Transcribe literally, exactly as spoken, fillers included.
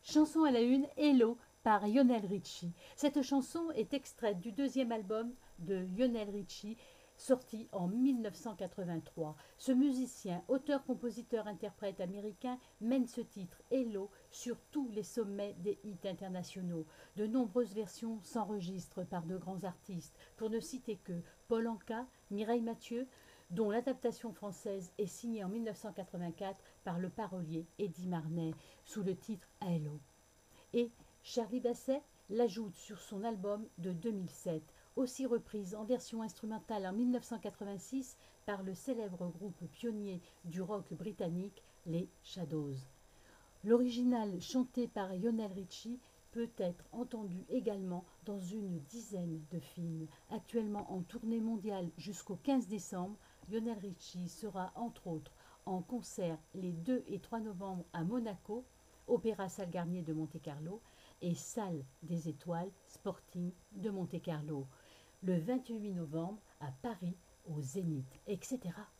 Chanson à la une, Hello par Lionel Richie. Cette chanson est extraite du deuxième album de Lionel Richie, sorti en mille neuf cent quatre-vingt-trois. Ce musicien, auteur, compositeur, interprète américain mène ce titre Hello sur tous les sommets des hits internationaux. De nombreuses versions s'enregistrent par de grands artistes, pour ne citer que Paul Anka, Mireille Mathieu, dont l'adaptation française est signée en mille neuf cent quatre-vingt-quatre par le parolier Eddie Marnay sous le titre Hello. Et Charlie Basset l'ajoute sur son album de deux mille sept, aussi reprise en version instrumentale en mille neuf cent quatre-vingt-six par le célèbre groupe pionnier du rock britannique, les Shadows. L'original chanté par Lionel Richie peut être entendu également dans une dizaine de films. Actuellement en tournée mondiale jusqu'au quinze décembre, Lionel Richie sera entre autres en concert les deux et trois novembre à Monaco, Opéra Salle Garnier de Monte-Carlo et Salle des Étoiles Sporting de Monte-Carlo, le vingt-huit novembre à Paris au Zénith, et cetera.